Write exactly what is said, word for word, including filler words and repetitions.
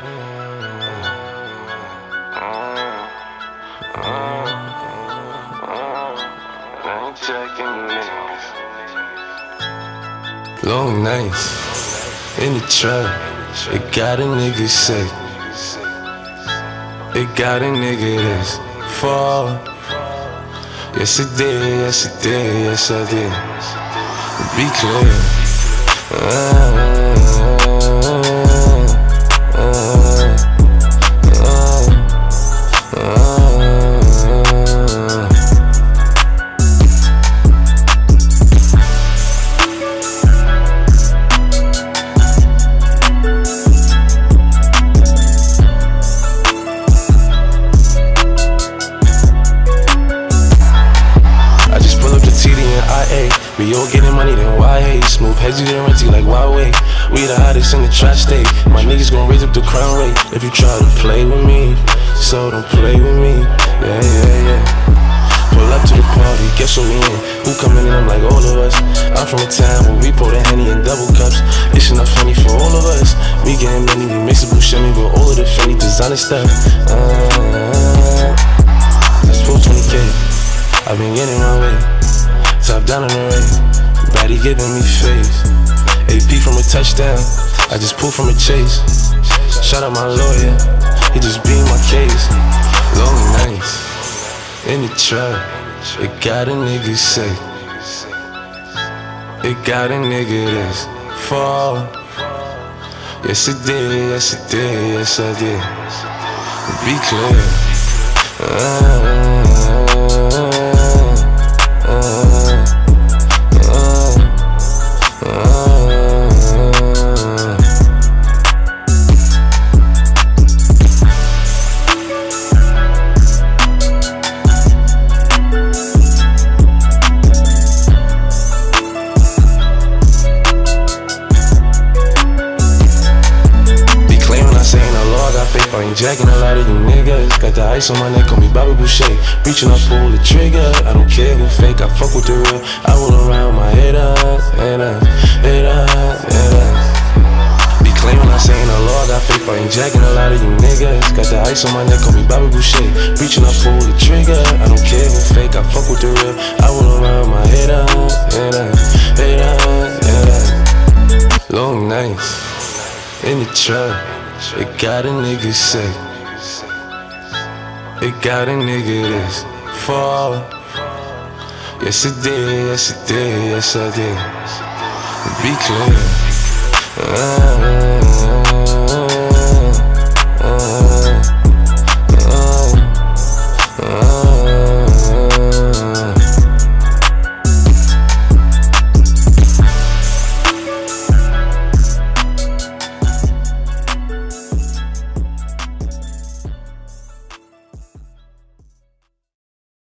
Long nights in the trap, it got a nigga sick. It got a nigga that's fall. Yes it did, yes it did, yes I did. Be clear. Uh, uh, uh, we all getting money, then why hate? Smooth heads, you get renty like why wait? We the hottest in the tri-state. My niggas gon' raise up the crown rate. If you try to play with me, so don't play with me. Yeah, yeah, yeah. Pull up to the party, guess what we in? Who coming in? I'm like all of us. I'm from a town where we pour the Henny in double cups. It's enough honey for all of us. We getting money, we mix the Buscemi with all of the Fendi designer stuff. Uh, Let's pull twenty K. I've been getting my way. Top down on the right, baddie giving me face. A P from a touchdown, I just pulled from a chase. Shout out my lawyer, he just beat my case. Long nights in the trap, it got a nigga sick. It got a nigga that's fall. Yes it did, yes it did, yes I did. Be clear. Uh, I ain't jacking a lot of you niggas. Got the ice on my neck, call me Bobby Boucher. Reaching up, pull the trigger. I don't care who fake, I fuck with the real. I roll around my head up, head up, head up, head up. Be claiming I saying a law, got fake, I ain't jacking a lot of you niggas. Got the ice on my neck, call me Bobby Boucher. Reaching up, pull the trigger. I don't care who fake, I fuck with the real. I roll around my head up, head up, head up, head up. Long nights in the trap. It got a nigga sick. It got a nigga that's fall. Yes it did, yes it did, yes I did. Be clear. Uh,